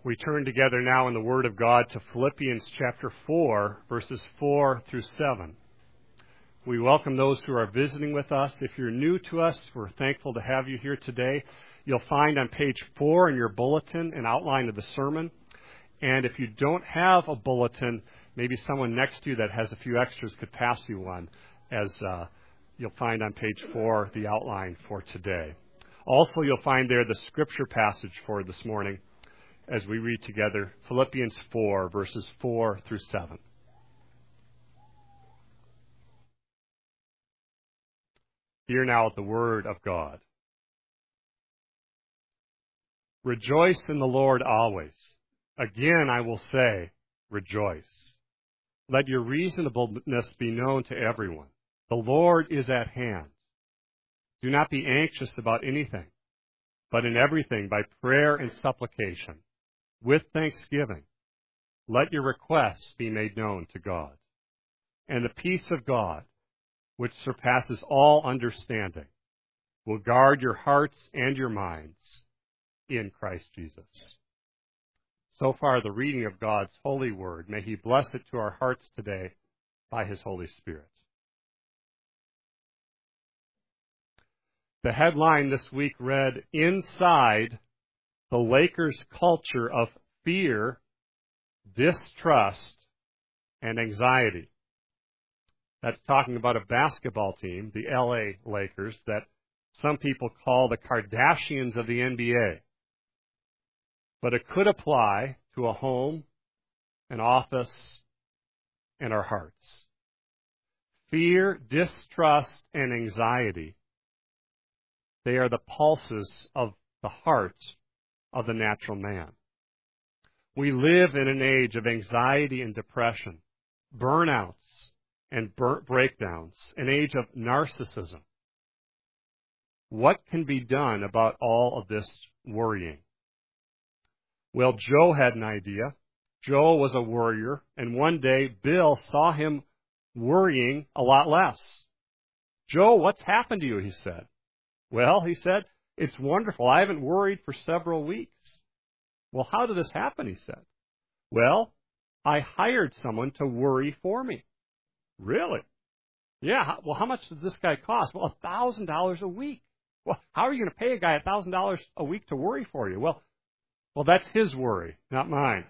We turn together now in the Word of God to Philippians chapter 4, verses 4 through 7. We welcome those who are visiting with us. If you're new to us, we're thankful to have you here today. You'll find on page 4 in your bulletin an outline of the sermon. And if you don't have a bulletin, maybe someone next to you that has a few extras could pass you one, as you'll find on page 4 the outline for today. Also, you'll find there the scripture passage for this morning as we read together Philippians 4, verses 4 through 7. Hear now the word of God. Rejoice in the Lord always. Again I will say, rejoice. Let your reasonableness be known to everyone. The Lord is at hand. Do not be anxious about anything, but in everything by prayer and supplication, with thanksgiving, let your requests be made known to God. And the peace of God, which surpasses all understanding, will guard your hearts and your minds in Christ Jesus. So far, the reading of God's holy word. May He bless it to our hearts today by His Holy Spirit. The headline this week read, Inside the Lakers' Culture of Fear, Distrust, and Anxiety. That's talking about a basketball team, the LA Lakers, that some people call the Kardashians of the NBA. But it could apply to a home, an office, and our hearts. Fear, distrust, and anxiety. They are the pulses of the heart of the natural man. We live in an age of anxiety and depression, burnouts and breakdowns, an age of narcissism. What can be done about all of this worrying? Well, Joe had an idea. Joe was a worrier, and one day Bill saw him worrying a lot less. Joe, what's happened to you? He said. Well, he said, it's wonderful. I haven't worried for several weeks. Well, how did this happen? He said. Well, I hired someone to worry for me. Really? Yeah. Well, how much does this guy cost? Well, $1,000 a week. Well, how are you going to pay a guy $1,000 a week to worry for you? Well, that's his worry, not mine.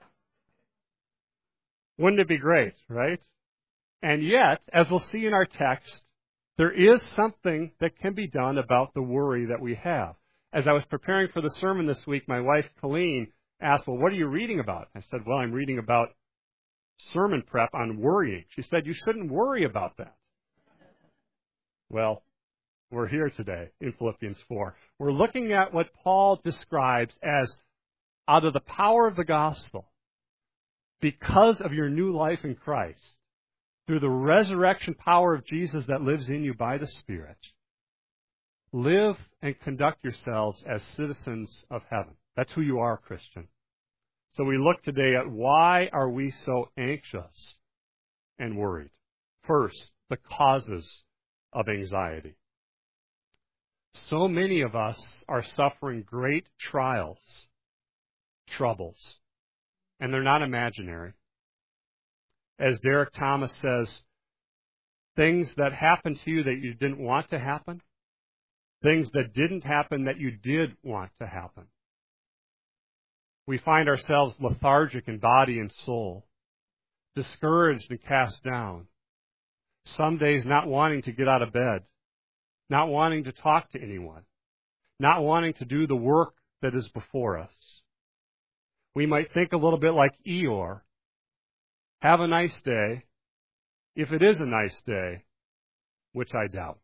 Wouldn't it be great, right? And yet, as we'll see in our text, there is something that can be done about the worry that we have. As I was preparing for the sermon this week, my wife, Colleen, asked, well, what are you reading about? I said, well, I'm reading about sermon prep on worrying. She said, you shouldn't worry about that. Well, we're here today in Philippians 4. We're looking at what Paul describes as out of the power of the gospel, because of your new life in Christ, through the resurrection power of Jesus that lives in you by the Spirit, live and conduct yourselves as citizens of heaven. That's who you are, Christian. So we look today at why are we so anxious and worried. First, the causes of anxiety. So many of us are suffering great trials, troubles, and they're not imaginary. As Derek Thomas says, things that happened to you that you didn't want to happen, things that didn't happen that you did want to happen. We find ourselves lethargic in body and soul, discouraged and cast down, some days not wanting to get out of bed, not wanting to talk to anyone, not wanting to do the work that is before us. We might think a little bit like Eeyore. Have a nice day, if it is a nice day, which I doubt.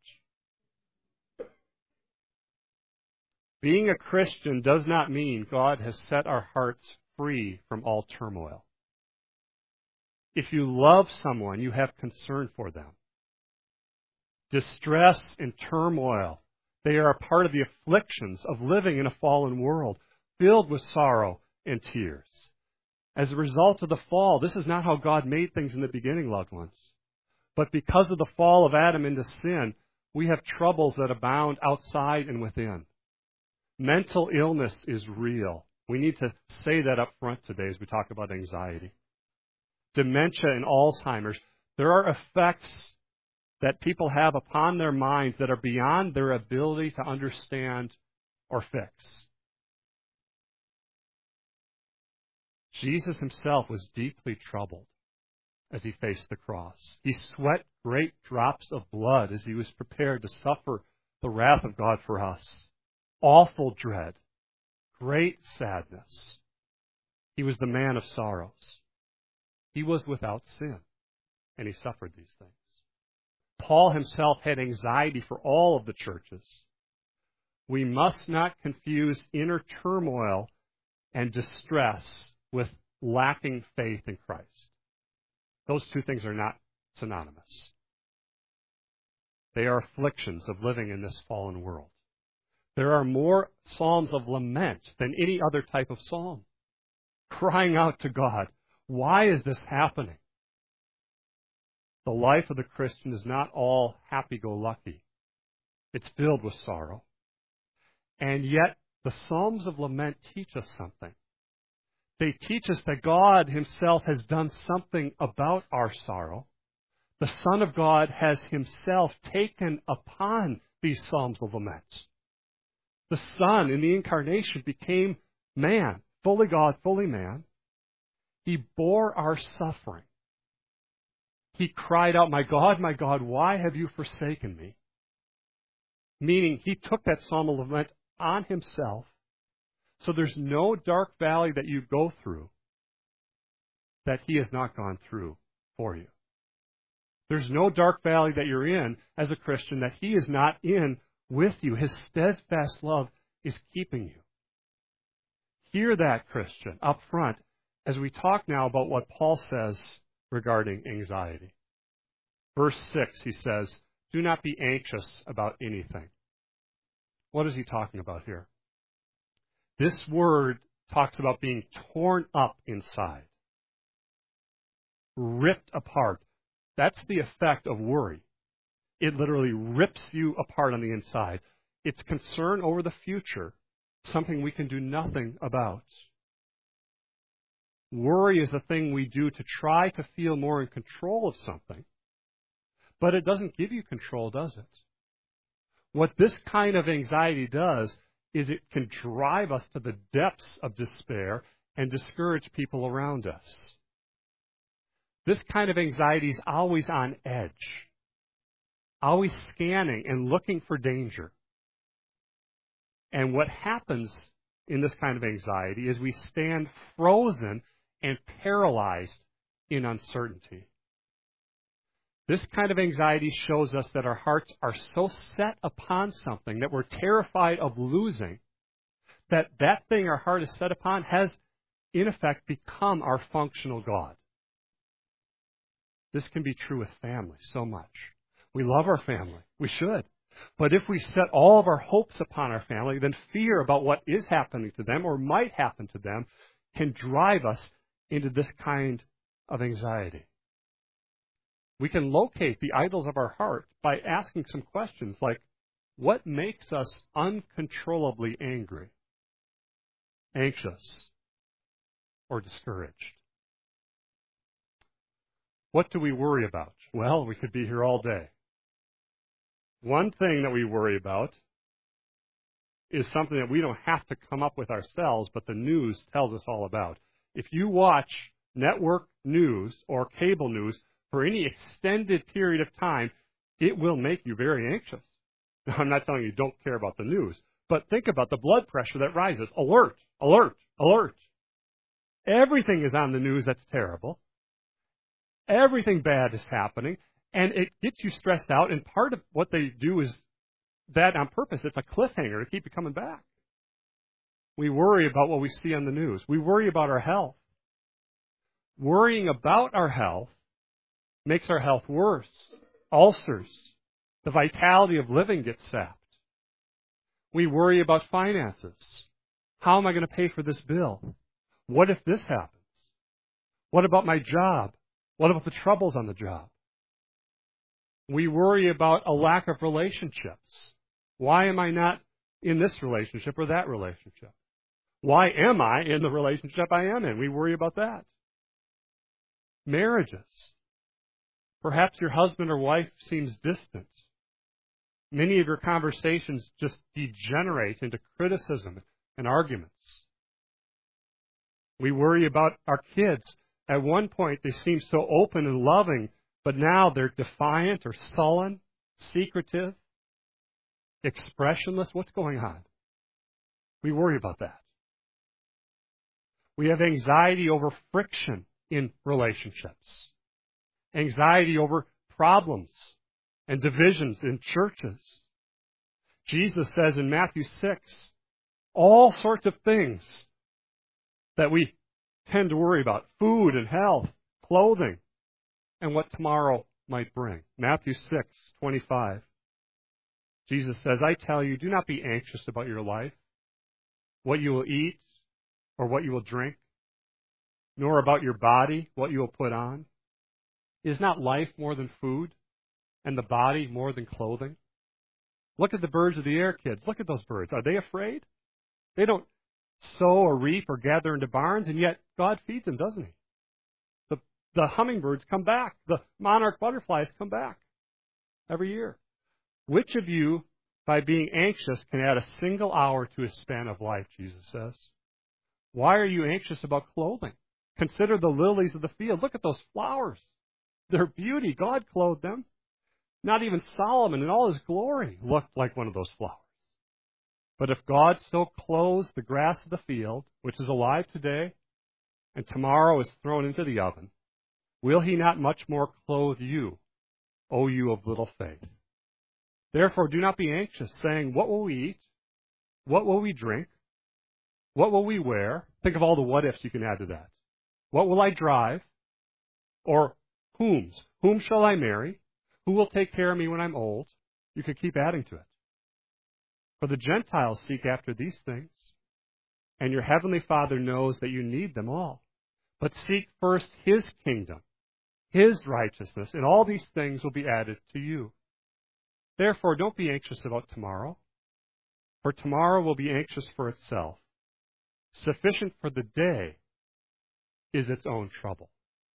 Being a Christian does not mean God has set our hearts free from all turmoil. If you love someone, you have concern for them. Distress and turmoil, they are a part of the afflictions of living in a fallen world, filled with sorrow and tears. As a result of the fall, this is not how God made things in the beginning, loved ones. But because of the fall of Adam into sin, we have troubles that abound outside and within. Mental illness is real We need to say that up front today as we talk about anxiety. Dementia and Alzheimer's, there are effects that people have upon their minds that are beyond their ability to understand or fix. Jesus himself was deeply troubled as he faced the cross. He sweat great drops of blood as he was prepared to suffer the wrath of God for us. Awful dread, great sadness. He was the man of sorrows. He was without sin, and he suffered these things. Paul himself had anxiety for all of the churches. We must not confuse inner turmoil and distress with lacking faith in Christ. Those two things are not synonymous. They are afflictions of living in this fallen world. There are more psalms of lament than any other type of psalm, crying out to God, why is this happening? The life of the Christian is not all happy-go-lucky. It's filled with sorrow. And yet, the Psalms of Lament teach us something. They teach us that God himself has done something about our sorrow. The Son of God has himself taken upon these Psalms of Lament. The Son in the Incarnation became man, fully God, fully man. He bore our suffering. He cried out, my God, why have you forsaken me? Meaning, he took that Psalm of Lament on himself. So there's no dark valley that you go through that he has not gone through for you. There's no dark valley that you're in as a Christian that he is not in with you. His steadfast love is keeping you. Hear that, Christian, up front, as we talk now about what Paul says regarding anxiety. Verse 6, he says, do not be anxious about anything. What is he talking about here? This word talks about being torn up inside, ripped apart. That's the effect of worry. It literally rips you apart on the inside. It's concern over the future, something we can do nothing about. Worry is the thing we do to try to feel more in control of something, but it doesn't give you control, does it? What this kind of anxiety does is it can drive us to the depths of despair and discourage people around us. This kind of anxiety is always on edge, always scanning and looking for danger. And what happens in this kind of anxiety is we stand frozen and paralyzed in uncertainty. This kind of anxiety shows us that our hearts are so set upon something that we're terrified of losing, that thing our heart is set upon has, in effect, become our functional God. This can be true with family so much. We love our family. We should. But if we set all of our hopes upon our family, then fear about what is happening to them or might happen to them can drive us into this kind of anxiety. We can locate the idols of our heart by asking some questions like, what makes us uncontrollably angry, anxious, or discouraged? What do we worry about? Well, we could be here all day. One thing that we worry about is something that we don't have to come up with ourselves, but the news tells us all about. If you watch network news or cable news for any extended period of time, it will make you very anxious. Now, I'm not telling you don't care about the news, but think about the blood pressure that rises. Alert, alert, alert. Everything is on the news that's terrible. Everything bad is happening, and it gets you stressed out, and part of what they do is that on purpose. It's a cliffhanger to keep you coming back. We worry about what we see on the news. We worry about our health. Worrying about our health makes our health worse. Ulcers. The vitality of living gets sapped. We worry about finances. How am I going to pay for this bill? What if this happens? What about my job? What about the troubles on the job? We worry about a lack of relationships. Why am I not in this relationship or that relationship? Why am I in the relationship I am in? We worry about that. Marriages. Perhaps your husband or wife seems distant. Many of your conversations just degenerate into criticism and arguments. We worry about our kids. At one point, they seem so open and loving, but now they're defiant or sullen, secretive, expressionless. What's going on? We worry about that. We have anxiety over friction in relationships, anxiety over problems and divisions in churches. Jesus says in Matthew 6, all sorts of things that we tend to worry about, food and health, clothing, and what tomorrow might bring. Matthew 6:25. Jesus says, I tell you, do not be anxious about your life, what you will eat or what you will drink, nor about your body, what you will put on. Is not life more than food, and the body more than clothing? Look at the birds of the air, kids. Look at those birds. Are they afraid? They don't sow or reap or gather into barns, and yet God feeds them, doesn't He? The hummingbirds come back. The monarch butterflies come back every year. Which of you, by being anxious, can add a single hour to his span of life, Jesus says? Why are you anxious about clothing? Consider the lilies of the field. Look at those flowers. Their beauty. God clothed them. Not even Solomon in all his glory looked like one of those flowers. But if God so clothes the grass of the field, which is alive today, and tomorrow is thrown into the oven, will He not much more clothe you, O you of little faith? Therefore do not be anxious, saying, what will we eat? What will we drink? What will we wear? Think of all the what-ifs you can add to that. What will I drive? Or whom shall I marry? Who will take care of me when I'm old? You could keep adding to it. For the Gentiles seek after these things, and your heavenly Father knows that you need them all. But seek first His kingdom, His righteousness, and all these things will be added to you. Therefore, don't be anxious about tomorrow, for tomorrow will be anxious for itself. Sufficient for the day is its own trouble.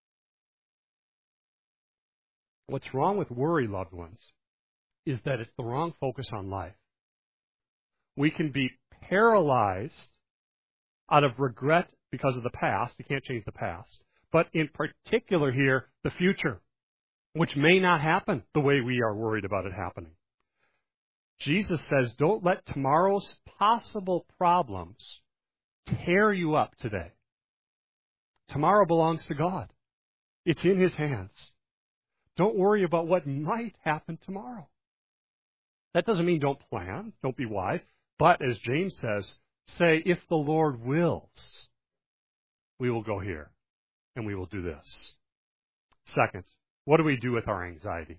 What's wrong with worry, loved ones, is that it's the wrong focus on life. We can be paralyzed out of regret because of the past. You can't change the past. But in particular here, the future, which may not happen the way we are worried about it happening. Jesus says, don't let tomorrow's possible problems tear you up today. Tomorrow belongs to God. It's in His hands. Don't worry about what might happen tomorrow. That doesn't mean don't plan, don't be wise. But as James says, say, if the Lord wills, we will go here and we will do this. Second, what do we do with our anxiety?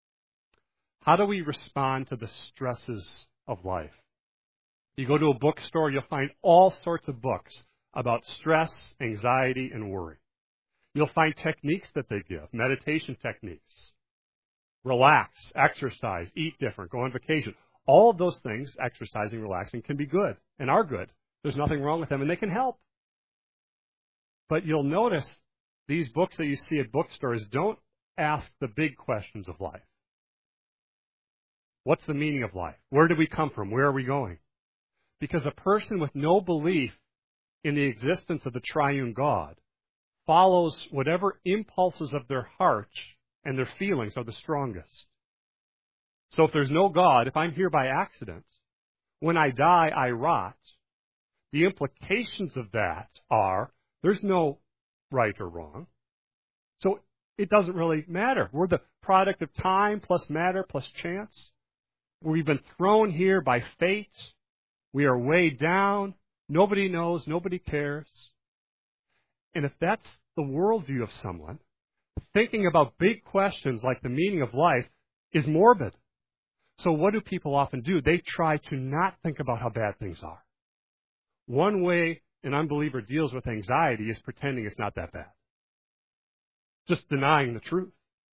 How do we respond to the stresses of life? You go to a bookstore, you'll find all sorts of books about stress, anxiety, and worry. You'll find techniques that they give, meditation techniques. Relax, exercise, eat different, go on vacation. All of those things, exercising, relaxing, can be good and are good. There's nothing wrong with them, and they can help. But you'll notice these books that you see at bookstores don't ask the big questions of life. What's the meaning of life? Where did we come from? Where are we going? Because a person with no belief in the existence of the triune God follows whatever impulses of their heart and their feelings are the strongest. So if there's no God, if I'm here by accident, when I die, I rot. The implications of that are there's no right or wrong. So it doesn't really matter. We're the product of time plus matter plus chance. We've been thrown here by fate. We are weighed down. Nobody knows. Nobody cares. And if that's the worldview of someone, thinking about big questions like the meaning of life is morbid. So what do people often do? They try to not think about how bad things are. One way an unbeliever deals with anxiety is pretending it's not that bad. Just denying the truth.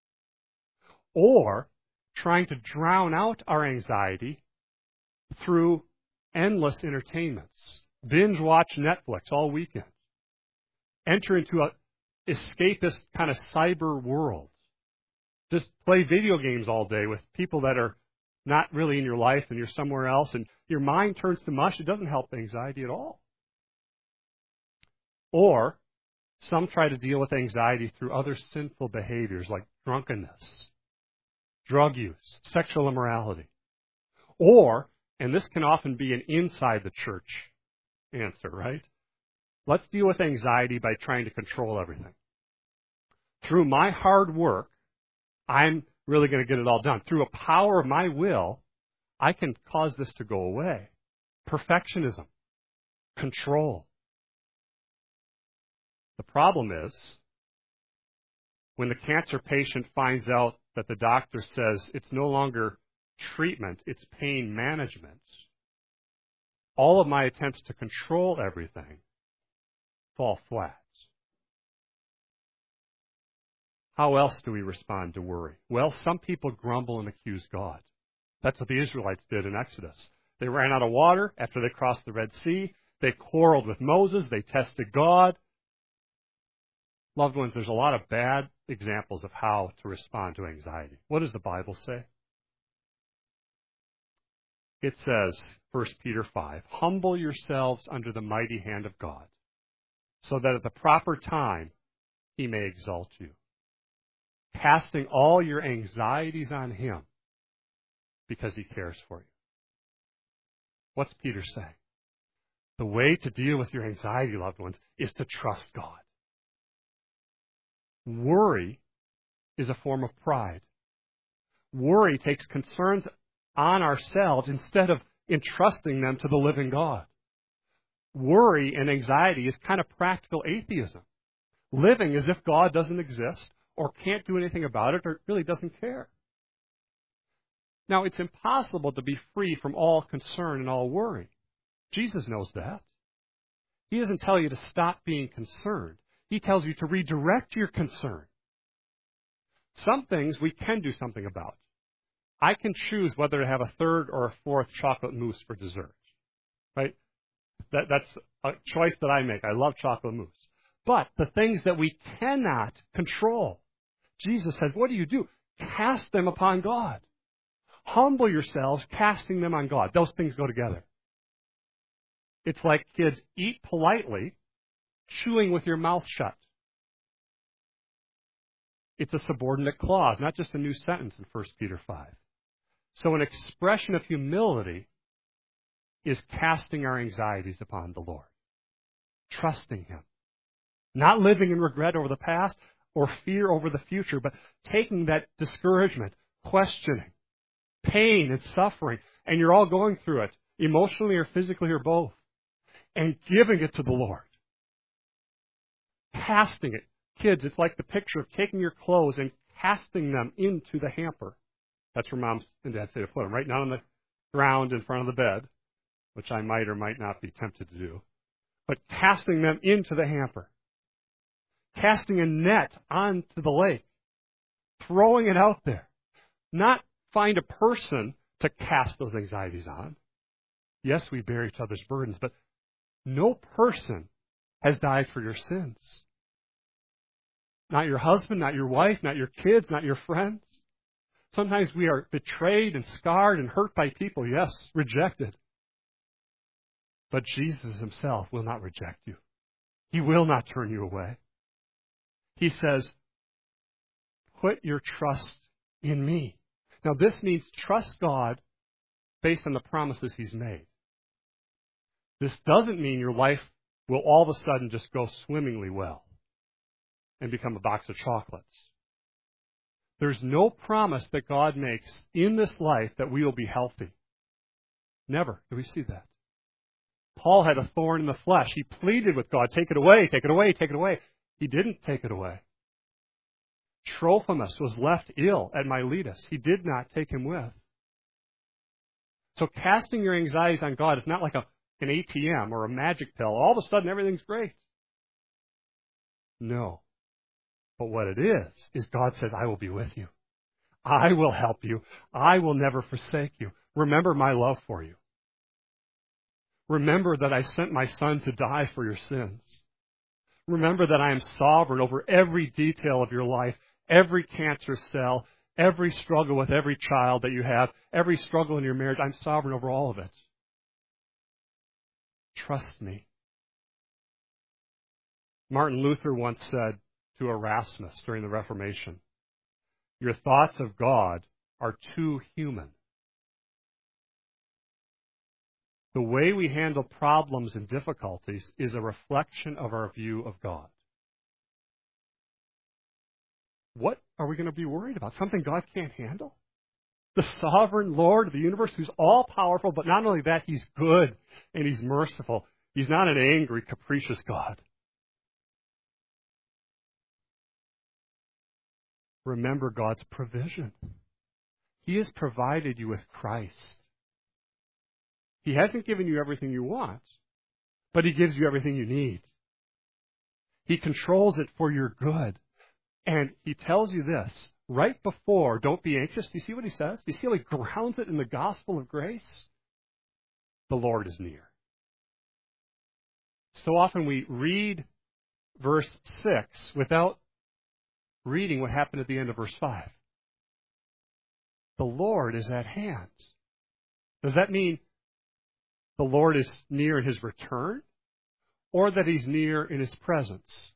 Or trying to drown out our anxiety through endless entertainments, Binge watch Netflix all weekend. Enter into a escapist kind of cyber world. Just play video games all day with people that are not really in your life and you're somewhere else, and your mind turns to mush. It doesn't help anxiety at all. Or some try to deal with anxiety through other sinful behaviors like drunkenness, drug use, sexual immorality. Or, and this can often be an inside the church answer, right? Let's deal with anxiety by trying to control everything. Through my hard work, I'm really going to get it all done. Through a power of my will, I can cause this to go away. Perfectionism, control. The problem is, when the cancer patient finds out that the doctor says it's no longer treatment, it's pain management, all of my attempts to control everything fall flat. How else do we respond to worry? Well, some people grumble and accuse God. That's what the Israelites did in Exodus. They ran out of water after they crossed the Red Sea. They quarreled with Moses. They tested God. Loved ones, there's a lot of bad examples of how to respond to anxiety. What does the Bible say? It says, 1 Peter 5, humble yourselves under the mighty hand of God, so that at the proper time He may exalt you, casting all your anxieties on Him because He cares for you. What's Peter saying? The way to deal with your anxiety, loved ones, is to trust God. Worry is a form of pride. Worry takes concerns on ourselves instead of entrusting them to the living God. Worry and anxiety is kind of practical atheism, living as if God doesn't exist or can't do anything about it or really doesn't care. Now, it's impossible to be free from all concern and all worry. Jesus knows that. He doesn't tell you to stop being concerned. He tells you to redirect your concern. Some things we can do something about. I can choose whether to have a third or a fourth chocolate mousse for dessert. Right? That's a choice that I make. I love chocolate mousse. But the things that we cannot control, Jesus says, what do? Cast them upon God. Humble yourselves, casting them on God. Those things go together. It's like kids, eat politely, chewing with your mouth shut. It's a subordinate clause, not just a new sentence in 1 Peter 5. So an expression of humility is casting our anxieties upon the Lord, trusting Him, not living in regret over the past or fear over the future, but taking that discouragement, questioning, pain and suffering, and you're all going through it, emotionally or physically or both, and giving it to the Lord. Casting it. Kids, it's like the picture of taking your clothes and casting them into the hamper. That's where moms and dads say to put them, right? Not on the ground in front of the bed, which I might or might not be tempted to do, but casting them into the hamper. Casting a net onto the lake. Throwing it out there. Not find a person to cast those anxieties on. Yes, we bear each other's burdens, but no person has died for your sins. Not your husband, not your wife, not your kids, not your friends. Sometimes we are betrayed and scarred and hurt by people, yes, rejected. But Jesus Himself will not reject you. He will not turn you away. He says, put your trust in me. Now this means trust God based on the promises He's made. This doesn't mean your life will all of a sudden just go swimmingly well and become a box of chocolates. There's no promise that God makes in this life that we will be healthy. Never do we see that. Paul had a thorn in the flesh. He pleaded with God, take it away, take it away, take it away. He didn't take it away. Trophimus was left ill at Miletus. He did not take him with. So casting your anxieties on God is not like an ATM or a magic pill. All of a sudden everything's great. No. But what it is God says, I will be with you. I will help you. I will never forsake you. Remember my love for you. Remember that I sent my Son to die for your sins. Remember that I am sovereign over every detail of your life, every cancer cell, every struggle with every child that you have, every struggle in your marriage. I'm sovereign over all of it. Trust me. Martin Luther once said to Erasmus during the Reformation, your thoughts of God are too human. The way we handle problems and difficulties is a reflection of our view of God. What are we going to be worried about? Something God can't handle? The sovereign Lord of the universe who's all-powerful, but not only that, He's good and He's merciful. He's not an angry, capricious God. Remember God's provision. He has provided you with Christ. He hasn't given you everything you want, but He gives you everything you need. He controls it for your good. And He tells you this right before, don't be anxious. Do you see what He says? Do you see how He grounds it in the gospel of grace? The Lord is near. So often we read verse 6 without reading what happened at the end of verse 5. The Lord is at hand. Does that mean the Lord is near in His return, or that He's near in His presence?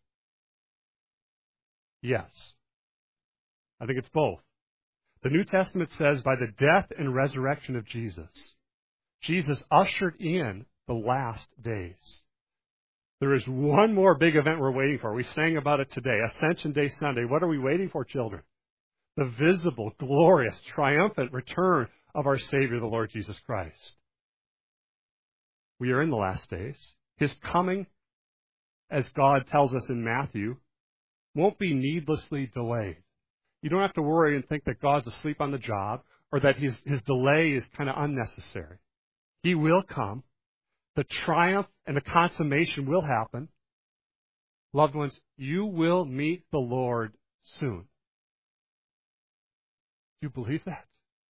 Yes. I think it's both. The New Testament says by the death and resurrection of Jesus, Jesus ushered in the last days. There is one more big event we're waiting for. We sang about it today, Ascension Day Sunday. What are we waiting for, children? The visible, glorious, triumphant return of our Savior, the Lord Jesus Christ. We are in the last days. His coming, as God tells us in Matthew, won't be needlessly delayed. You don't have to worry and think that God's asleep on the job or that his delay is kind of unnecessary. He will come. The triumph and the consummation will happen. Loved ones, you will meet the Lord soon. Do you believe that?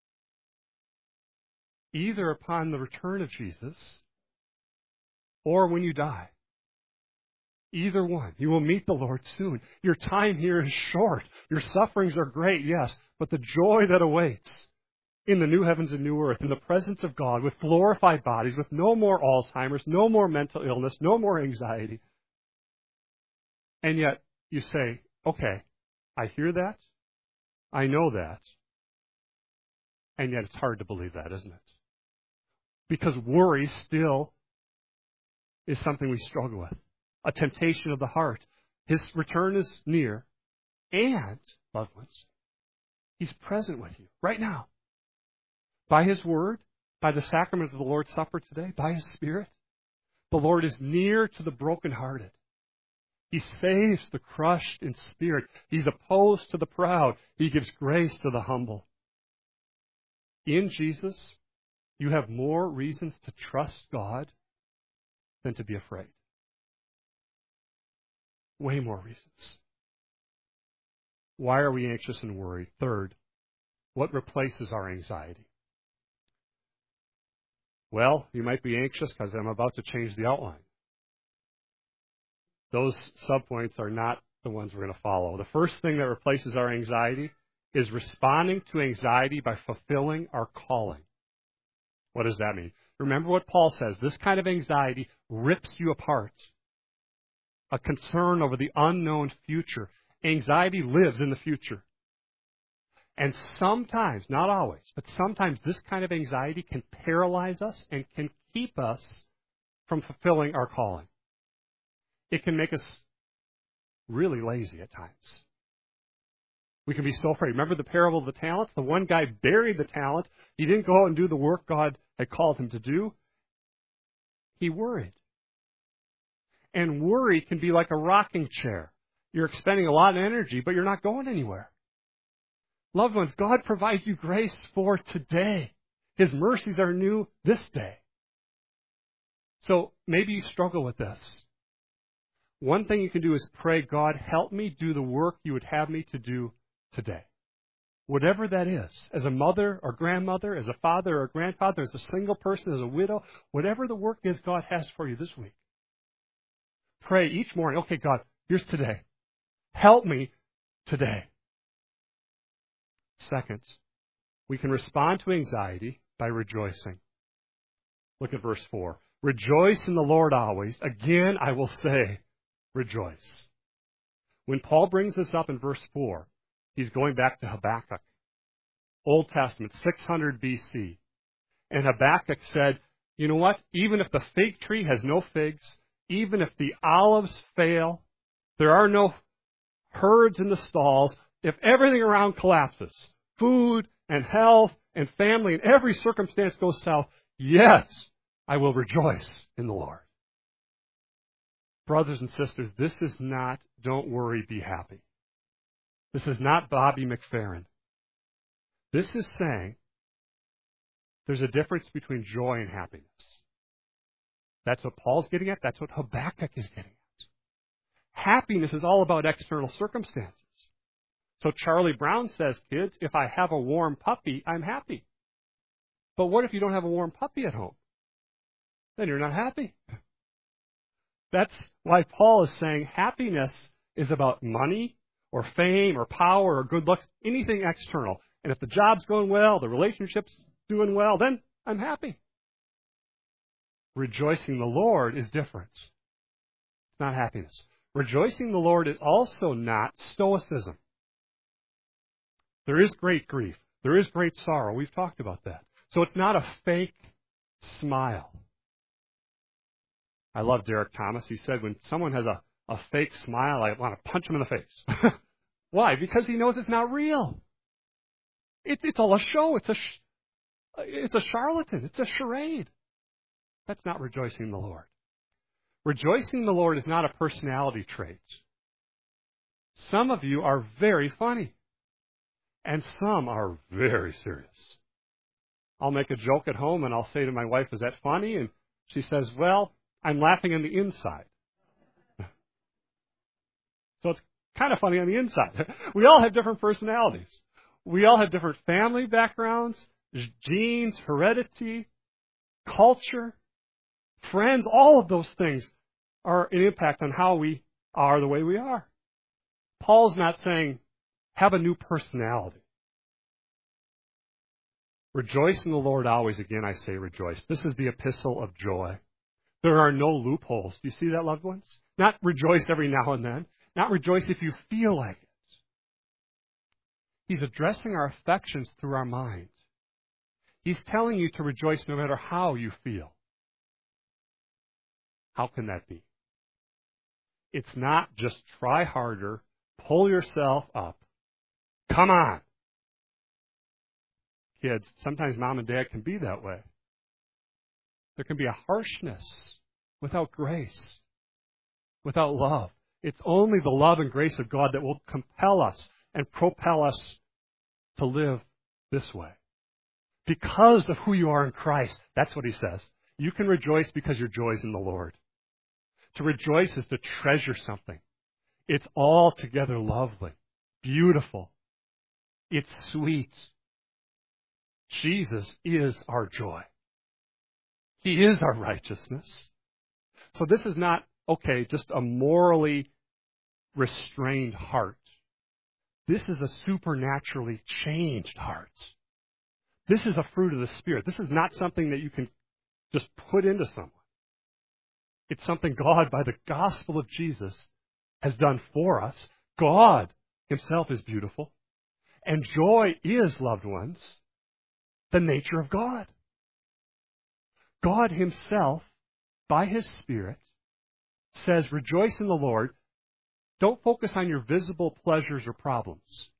Either upon the return of Jesus or when you die. Either one. You will meet the Lord soon. Your time here is short. Your sufferings are great, yes, but the joy that awaits in the new heavens and new earth, in the presence of God, with glorified bodies, with no more Alzheimer's, no more mental illness, no more anxiety. And yet you say, okay, I hear that, I know that, and yet it's hard to believe that, isn't it? Because worry still is something we struggle with. A temptation of the heart. His return is near, and, loved ones, He's present with you right now. By His Word, by the sacrament of the Lord's Supper today, by His Spirit, the Lord is near to the brokenhearted. He saves the crushed in spirit. He's opposed to the proud. He gives grace to the humble. In Jesus, you have more reasons to trust God than to be afraid. Way more reasons. Why are we anxious and worried? Third, what replaces our anxiety? Well, you might be anxious because I'm about to change the outline. Those subpoints are not the ones we're going to follow. The first thing that replaces our anxiety is responding to anxiety by fulfilling our calling. What does that mean? Remember what Paul says. This kind of anxiety rips you apart. A concern over the unknown future. Anxiety lives in the future. And sometimes, not always, but sometimes this kind of anxiety can paralyze us and can keep us from fulfilling our calling. It can make us really lazy at times. We can be so afraid. Remember the parable of the talents? The one guy buried the talent. He didn't go out and do the work God had called him to do. He worried. And worry can be like a rocking chair. You're expending a lot of energy, but you're not going anywhere. Loved ones, God provides you grace for today. His mercies are new this day. So maybe you struggle with this. One thing you can do is pray, God, help me do the work you would have me to do today. whatever that is, as a mother or grandmother, as a father or grandfather, as a single person, as a widow, whatever the work is God has for you this week. Pray each morning, okay, God, here's today. Help me today. Second, we can respond to anxiety by rejoicing. Look at verse 4. Rejoice in the Lord always. Again, I will say, rejoice. When Paul brings this up in verse 4, he's going back to Habakkuk, Old Testament, 600 BC. And Habakkuk said, you know what? Even if the fig tree has no figs, even if the olives fail, there are no herds in the stalls, if everything around collapses, food and health and family and every circumstance goes south, yes, I will rejoice in the Lord. Brothers and sisters, this is not don't worry, be happy. This is not Bobby McFerrin. This is saying there's a difference between joy and happiness. That's what Paul's getting at. That's what Habakkuk is getting at. Happiness is all about external circumstances. So Charlie Brown says, kids, if I have a warm puppy, I'm happy. But what if you don't have a warm puppy at home? Then you're not happy. That's why Paul is saying happiness is about money or fame or power or good looks, anything external. And if the job's going well, the relationship's doing well, then I'm happy. Rejoicing in the Lord is different. It's not happiness. Rejoicing in the Lord is also not stoicism. There is great grief. There is great sorrow. We've talked about that. So it's not a fake smile. I love Derek Thomas. He said, when someone has a fake smile, I want to punch him in the face. Why? Because he knows it's not real. It's all a show. It's a charlatan. It's a charade. That's not rejoicing in the Lord. Rejoicing in the Lord is not a personality trait. Some of you are very funny, and some are very serious. I'll make a joke at home, and I'll say to my wife, is that funny? And she says, well, I'm laughing on the inside. So it's kind of funny on the inside. We all have different personalities. We all have different family backgrounds, genes, heredity, culture, friends. All of those things are an impact on how we are the way we are. Paul's not saying, have a new personality. Rejoice in the Lord always. Again, I say rejoice. This is the epistle of joy. There are no loopholes. Do you see that, loved ones? Not rejoice every now and then. Not rejoice if you feel like it. He's addressing our affections through our minds. He's telling you to rejoice no matter how you feel. How can that be? It's not just try harder, pull yourself up. Come on. Kids, sometimes mom and dad can be that way. There can be a harshness without grace, without love. It's only the love and grace of God that will compel us and propel us to live this way. Because of who you are in Christ, that's what he says. You can rejoice because your joy is in the Lord. To rejoice is to treasure something. It's altogether lovely, beautiful. It's sweet. Jesus is our joy. He is our righteousness. So this is not, okay, just a morally restrained heart. This is a supernaturally changed heart. This is a fruit of the Spirit. This is not something that you can just put into someone. It's something God, by the gospel of Jesus, has done for us. God himself is beautiful. And joy is, loved ones, the nature of God. God himself, by his Spirit, says, rejoice in the Lord. Don't focus on your visible pleasures or problems.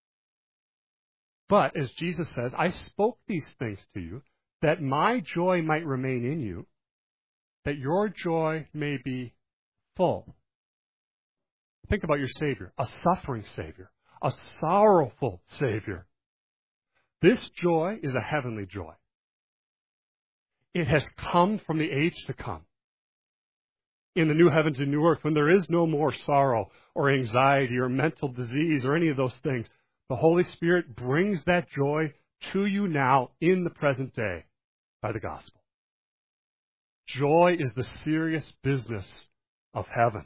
But, as Jesus says, I spoke these things to you, that my joy might remain in you, that your joy may be full. Think about your Savior, a suffering Savior, a sorrowful Savior. This joy is a heavenly joy. It has come from the age to come. In the new heavens and new earth, when there is no more sorrow or anxiety or mental disease or any of those things, The Holy Spirit brings that joy to you now in the present day by the gospel. Joy is the serious business of heaven.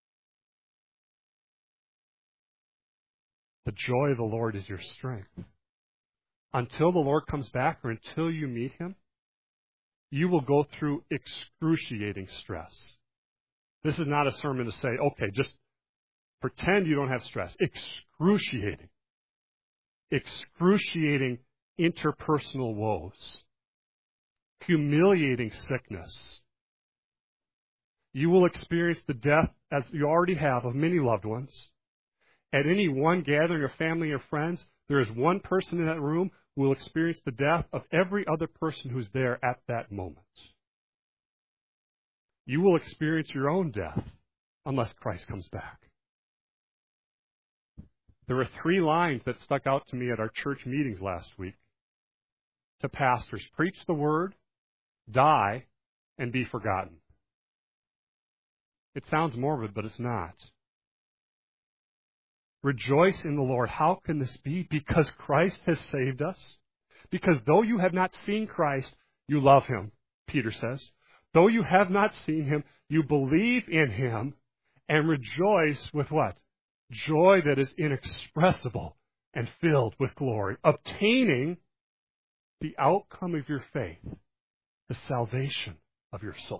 The joy of the Lord is your strength. Until the Lord comes back or until you meet Him, you will go through excruciating stress. This is not a sermon to say, okay, just pretend you don't have stress. Excruciating interpersonal woes. Humiliating sickness. You will experience the death, as you already have, of many loved ones. At any one gathering of family or friends, there is one person in that room who will experience the death of every other person who's there at that moment. You will experience your own death unless Christ comes back. There were 3 lines that stuck out to me at our church meetings last week to pastors. Preach the word, die, and be forgotten. It sounds morbid, but it's not. Rejoice in the Lord. How can this be? Because Christ has saved us. Because though you have not seen Christ, you love Him, Peter says. Though you have not seen Him, you believe in Him and rejoice with what? Joy that is inexpressible and filled with glory, obtaining the outcome of your faith, the salvation of your souls.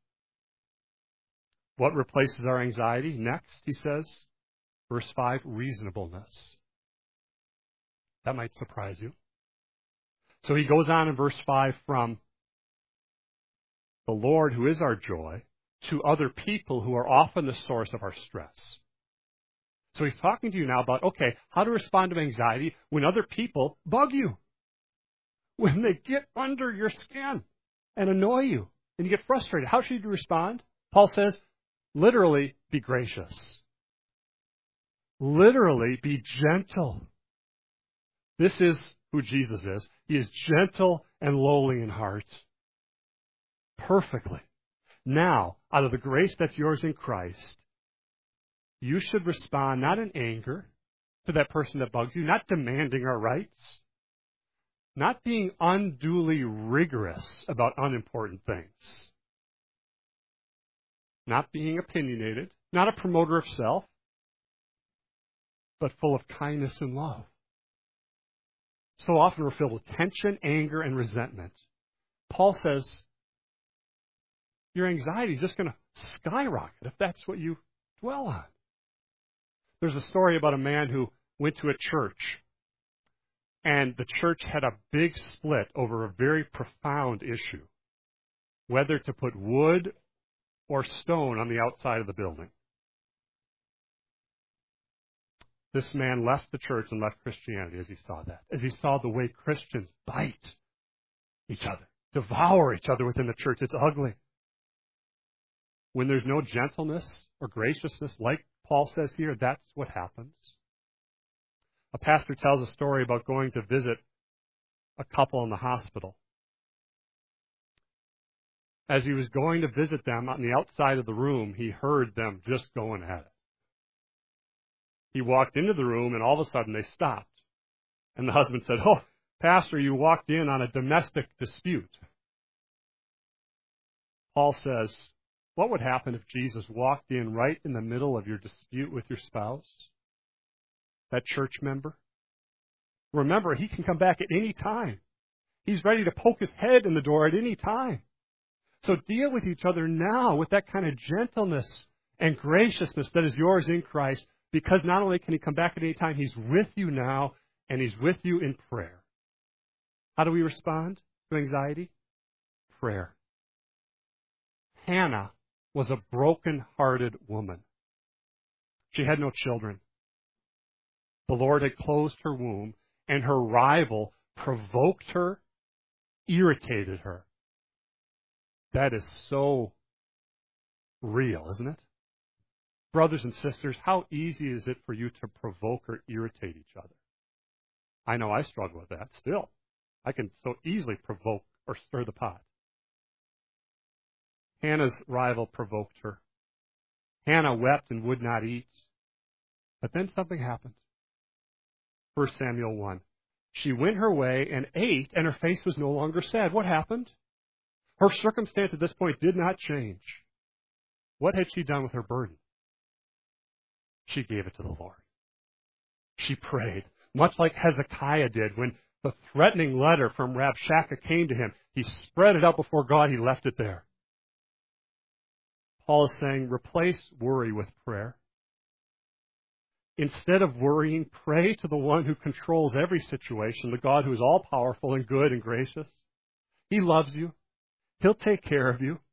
What replaces our anxiety? Next, he says, verse 5, reasonableness. That might surprise you. So he goes on in verse 5 from the Lord, who is our joy, to other people who are often the source of our stress. So he's talking to you now about, okay, how to respond to anxiety when other people bug you, when they get under your skin and annoy you, and you get frustrated. How should you respond? Paul says, literally, be gracious. Literally, be gentle. This is who Jesus is. He is gentle and lowly in heart. Perfectly. Now, out of the grace that's yours in Christ, you should respond not in anger to that person that bugs you, not demanding our rights, not being unduly rigorous about unimportant things, not being opinionated, not a promoter of self, but full of kindness and love. So often we're filled with tension, anger, and resentment. Paul says your anxiety is just going to skyrocket if that's what you dwell on. There's a story about a man who went to a church, and the church had a big split over a very profound issue, whether to put wood or stone on the outside of the building. This man left the church and left Christianity as he saw that, as he saw the way Christians bite each other, devour each other within the church. It's ugly. When there's no gentleness or graciousness, like Paul says here, that's what happens. A pastor tells a story about going to visit a couple in the hospital. As he was going to visit them on the outside of the room, he heard them just going at it. He walked into the room, and all of a sudden they stopped. And the husband said, "Oh, Pastor, you walked in on a domestic dispute." Paul says, what would happen if Jesus walked in right in the middle of your dispute with your spouse, that church member? Remember, he can come back at any time. He's ready to poke his head in the door at any time. So deal with each other now with that kind of gentleness and graciousness that is yours in Christ, because not only can he come back at any time, he's with you now, and he's with you in prayer. How do we respond to anxiety? Prayer. Hannah was a broken-hearted woman. She had no children. The Lord had closed her womb, and her rival provoked her, irritated her. That is so real, isn't it? Brothers and sisters, how easy is it for you to provoke or irritate each other? I know I struggle with that still. I can so easily provoke or stir the pot. Hannah's rival provoked her. Hannah wept and would not eat. But then something happened. 1 Samuel 1. She went her way and ate, and her face was no longer sad. What happened? Her circumstance at this point did not change. What had she done with her burden? She gave it to the Lord. She prayed, much like Hezekiah did when the threatening letter from Rabshakeh came to him. He spread it out before God. He left it there. Paul is saying, replace worry with prayer. Instead of worrying, pray to the one who controls every situation, the God who is all-powerful and good and gracious. He loves you. He'll take care of you.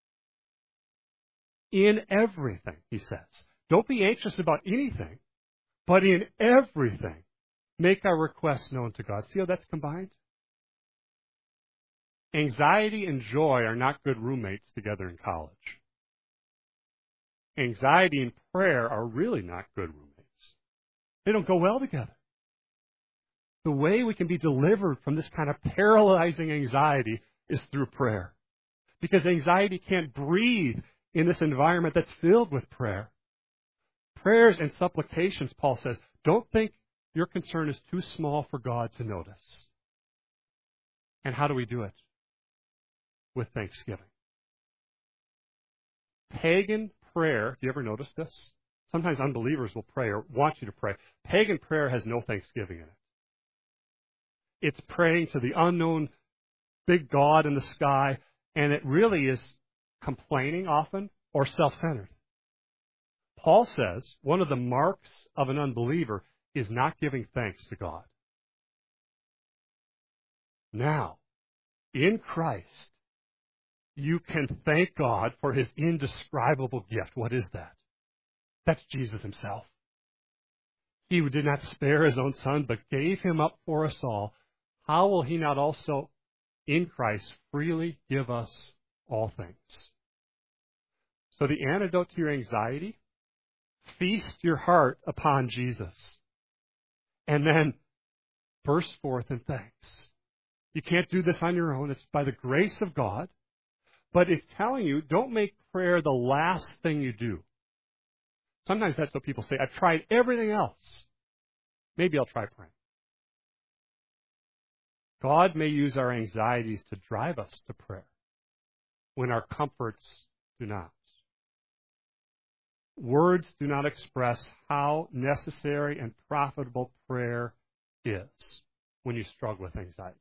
In everything, he says. Don't be anxious about anything, but in everything, make our requests known to God. See how that's combined? Anxiety and joy are not good roommates together in college. Anxiety and prayer are really not good roommates. They don't go well together. The way we can be delivered from this kind of paralyzing anxiety is through prayer. Because anxiety can't breathe in this environment that's filled with prayer. Prayers and supplications, Paul says, don't think your concern is too small for God to notice. And how do we do it? With thanksgiving. Pagan prayer, do you ever notice this? Sometimes unbelievers will pray or want you to pray. Pagan prayer has no thanksgiving in it. It's praying to the unknown big God in the sky, and it really is complaining often or self-centered. Paul says one of the marks of an unbeliever is not giving thanks to God. Now, in Christ, you can thank God for his indescribable gift. What is that? That's Jesus himself. He who did not spare his own son, but gave him up for us all. How will he not also, in Christ, freely give us all things? So the antidote to your anxiety, feast your heart upon Jesus. And then burst forth in thanks. You can't do this on your own. It's by the grace of God. But it's telling you, don't make prayer the last thing you do. Sometimes that's what people say. I've tried everything else. Maybe I'll try praying. God may use our anxieties to drive us to prayer when our comforts do not. Words do not express how necessary and profitable prayer is when you struggle with anxiety.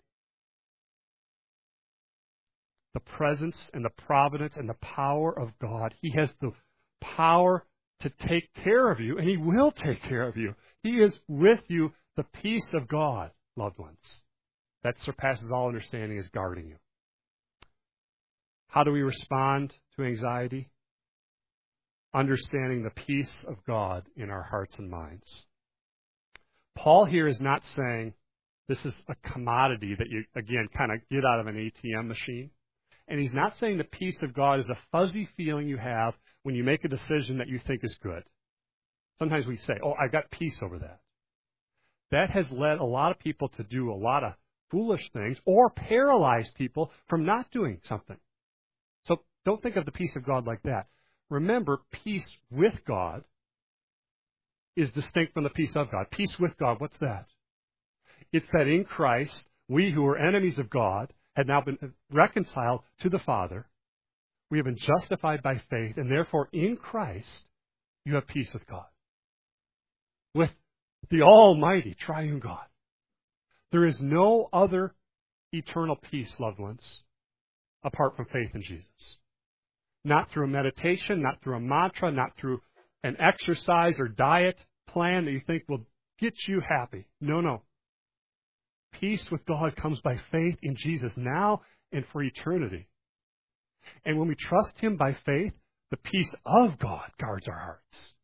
The presence and the providence and the power of God. He has the power to take care of you, and he will take care of you. He is with you. The peace of God, loved ones, that surpasses all understanding, is guarding you. How do we respond to anxiety? Understanding the peace of God in our hearts and minds. Paul here is not saying this is a commodity that you, again, kind of get out of an ATM machine. And he's not saying the peace of God is a fuzzy feeling you have when you make a decision that you think is good. Sometimes we say, oh, I've got peace over that. That has led a lot of people to do a lot of foolish things or paralyze people from not doing something. So don't think of the peace of God like that. Remember, peace with God is distinct from the peace of God. Peace with God, what's that? It's that in Christ, we who were enemies of God had now been reconciled to the Father. We have been justified by faith, and therefore in Christ, you have peace with God. With the almighty triune God. There is no other eternal peace, loved ones, apart from faith in Jesus. Not through a meditation, not through a mantra, not through an exercise or diet plan that you think will get you happy. No. Peace with God comes by faith in Jesus now and for eternity. And when we trust him by faith, the peace of God guards our hearts.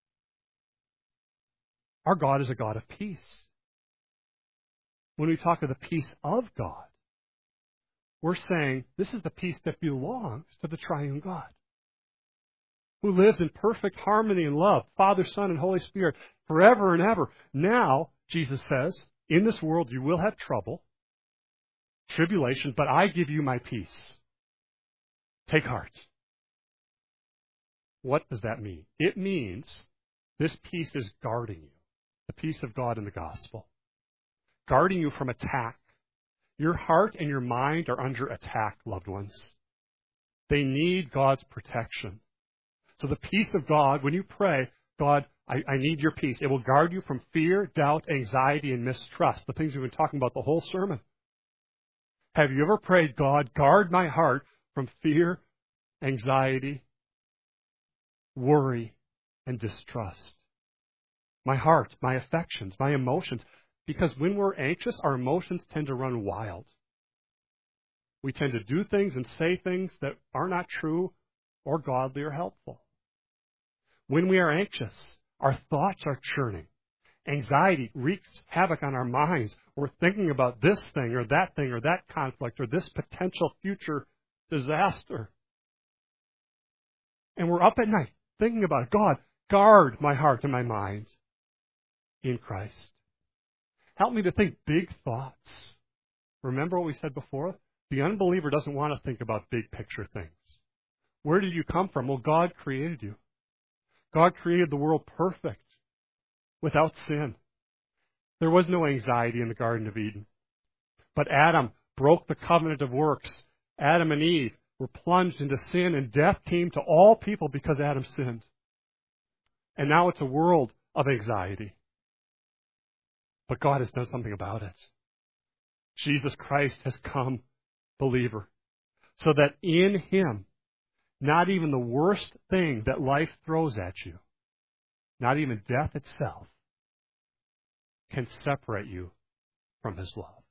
Our God is a God of peace. When we talk of the peace of God, we're saying this is the peace that belongs to the triune God, who lives in perfect harmony and love, Father, Son, and Holy Spirit, forever and ever. Now, Jesus says, in this world you will have trouble, tribulation, but I give you my peace. Take heart. What does that mean? It means this peace is guarding you, the peace of God in the gospel. guarding you from attack. Your heart and your mind are under attack, loved ones. They need God's protection. So the peace of God, when you pray, God, I need your peace. It will guard you from fear, doubt, anxiety, and mistrust, the things we've been talking about the whole sermon. Have you ever prayed, God, guard my heart from fear, anxiety, worry, and distrust? My heart, my affections, my emotions. Because when we're anxious, our emotions tend to run wild. We tend to do things and say things that are not true or godly or helpful. When we are anxious, our thoughts are churning. Anxiety wreaks havoc on our minds. We're thinking about this thing or that conflict or this potential future disaster. And we're up at night thinking about it. God, guard my heart and my mind in Christ. Help me to think big thoughts. Remember what we said before? The unbeliever doesn't want to think about big picture things. Where did you come from? Well, God created you. God created the world perfect, without sin. There was no anxiety in the Garden of Eden. But Adam broke the covenant of works. Adam and Eve were plunged into sin, and death came to all people because Adam sinned. And now it's a world of anxiety. But God has done something about it. Jesus Christ has come, believer, so that in Him, not even the worst thing that life throws at you, not even death itself, can separate you from His love.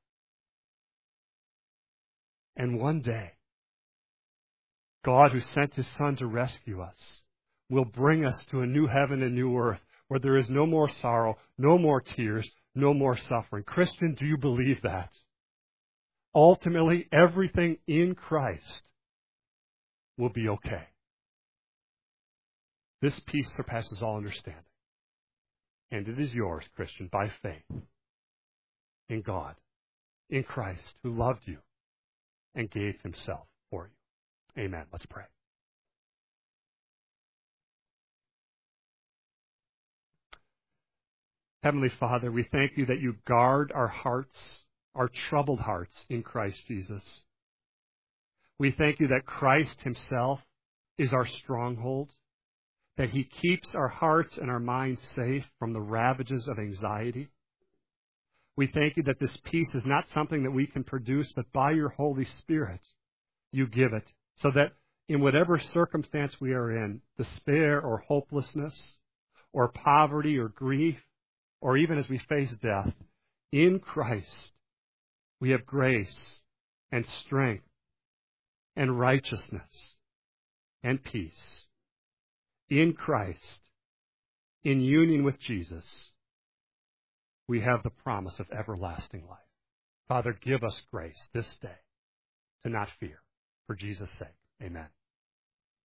And one day, God, who sent His Son to rescue us, will bring us to a new heaven and new earth where there is no more sorrow, no more tears, no more suffering. Christian, do you believe that? Ultimately, everything in Christ will be okay. This peace surpasses all understanding. And it is yours, Christian, by faith in God, in Christ, who loved you and gave Himself for you. Amen. Let's pray. Heavenly Father, we thank you that you guard our hearts, our troubled hearts in Christ Jesus. We thank you that Christ Himself is our stronghold, that He keeps our hearts and our minds safe from the ravages of anxiety. We thank you that this peace is not something that we can produce, but by your Holy Spirit, you give it, so that in whatever circumstance we are in, despair or hopelessness, or poverty or grief, or even as we face death, in Christ, we have grace and strength and righteousness and peace. In Christ, in union with Jesus, we have the promise of everlasting life. Father, give us grace this day to not fear. For Jesus' sake, amen.